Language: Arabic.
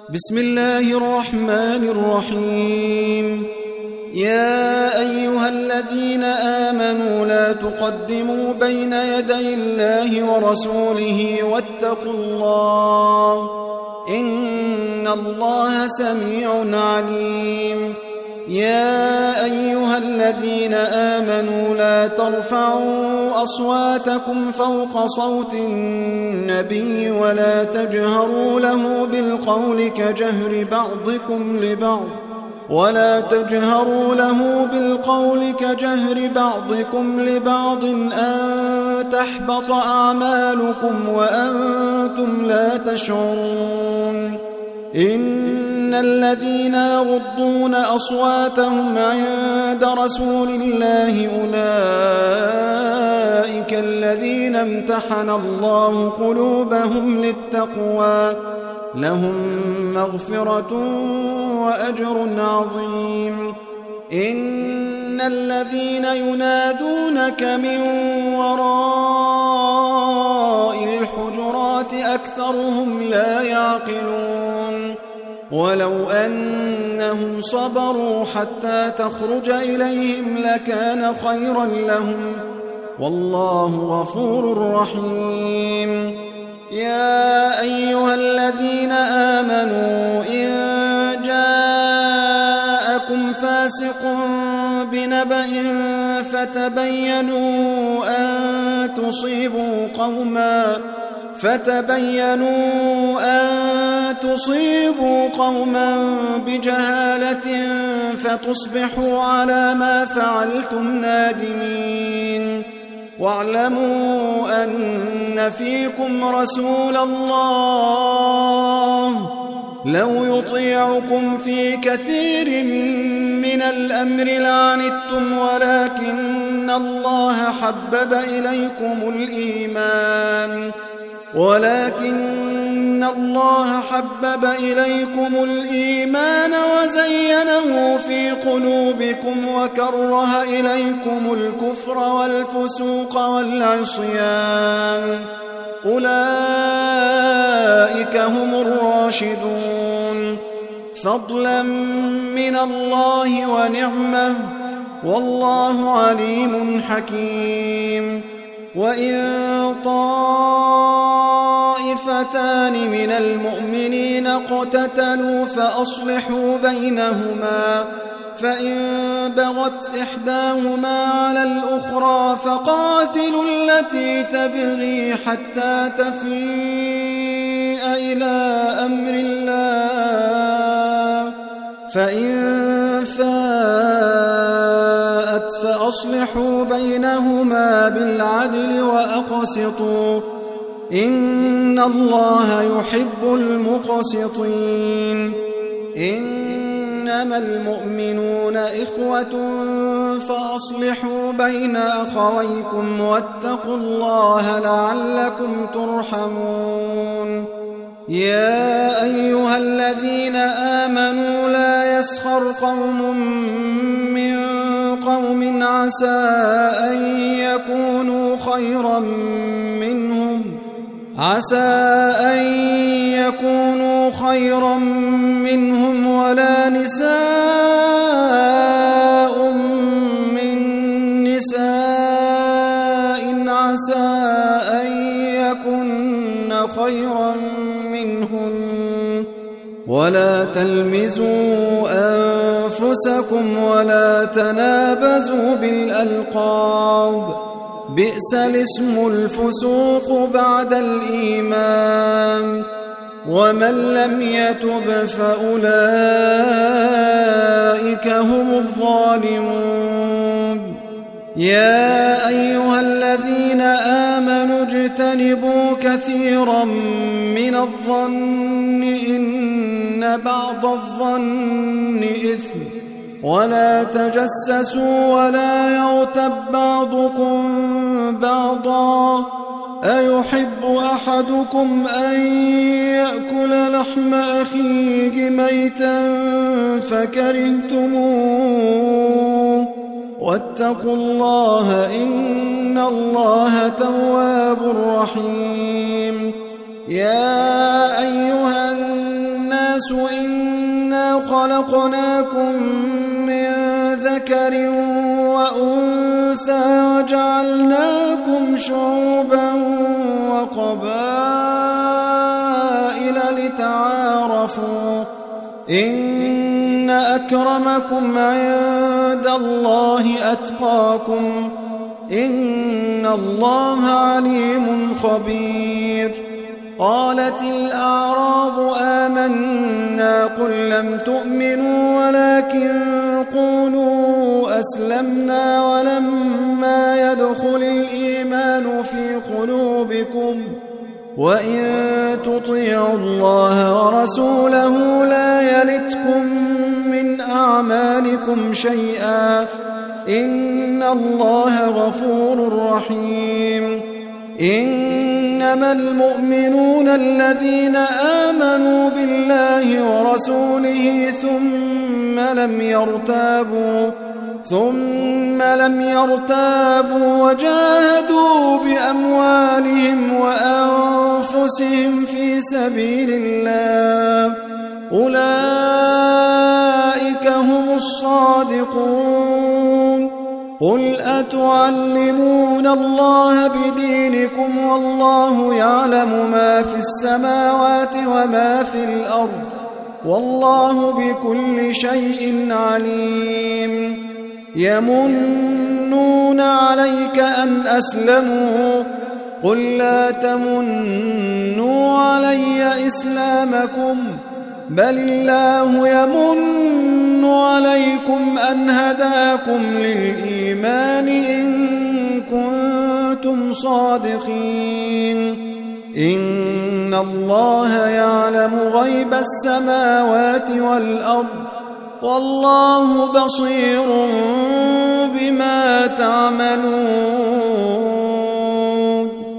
بسم الله الرحمن الرحيم. يا أيها الذين آمنوا لا تقدموا بين يدي الله ورسوله واتقوا الله إن الله سميع عليم. يا أيها الذين آمنوا لا ترفعوا أصواتكم فوق صوت النبي ولا تجهروا له بالقول كجهر بعضكم لبعض أن تحبط أعمالكم وأنتم لا تشعرون. إن الذين يغضون أصواتهم عند رسول الله أولئك الذين امتحن الله قلوبهم للتقوى لهم مغفرة وأجر عظيم. إن الذين ينادونك من وراء الحجرات أكثرهم لا يعقلون. ولو أنهم صبروا حتى تخرج إليهم لكان خيرا لهم والله غفور رحيم. يا أيها الذين آمنوا إن جاءكم فاسق بنبأ فتبينوا أن تصيبوا قوما بجهالة فتصبحوا على ما فعلتم نادمين. واعلموا أن فيكم رسول الله لو يطيعكم في كثير من الأمر لعنتم ولكن الله حبب إليكم الإيمان وزينه في قلوبكم وكره إليكم الكفر والفسوق والعصيان أولئك هم الراشدون فضلا من الله ونعمة والله عليم حكيم. وإن طائفتان من المؤمنين اقتتلوا فأصلحوا بينهما فإن بغت إحداهما على الأخرى فقاتلوا التي تبغي حتى تفيء إلى أمر الله فإن فاءت فأصلحوا بينهما بالعدل وأقسطوا إن الله يحب المقسطين. إنما المؤمنون إخوة فأصلحوا بين أخويكم واتقوا الله لعلكم ترحمون. يا أيها الذين آمنوا لا يسخر قوم من قوم عسى أن يكونوا خيرا منهم ولا نساء من نساء عسى أن يكن خيرا منهن ولا تلمزوا أنفسكم ولا تنابزوا بالألقاب بئس الاسم الفسوق بعد الإيمان ومن لم يتب فأولئك هم الظالمون. يا أيها الذين آمنوا اجتنبوا كثيرا من الظن إن بعض الظن إثم ولا تجسسوا ولا يغتب بعضكم بعضا أيحب أحدكم أن يأكل لحم أخيه ميتا فكرهتموه واتقوا الله إن الله تواب رحيم. يا أيها الناس الناس إنا خلقناكم من ذكر وأنثى وجعلناكم شعوبا وقبائل لتعارفوا إن أكرمكم عند الله أتقاكم إن الله عليم خبير. قالت الأعراب آمنا قل لم تؤمنوا ولكن قولوا أسلمنا ولما يدخل الإيمان في قلوبكم وإن تطيعوا الله ورسوله لا يلتكم من أعمالكم شيئا إن الله غفور رحيم. إنما المؤمنون الذين آمنوا بالله ورسوله ثم لم يرتابوا وجاهدوا بأموالهم وأنفسهم في سبيل الله أولئك هم الصادقون. قل أتعلمون الله بدينكم والله يعلم ما في السماوات وما في الأرض والله بكل شيء عليم. يمنون عليك أن أسلموا قل لا تمنوا علي إسلامكم بل الله يمن عليكم أن هداكم للإيمان إن كنتم صادقين. إن الله يعلم غيب السماوات والأرض والله بصير بما تعملون.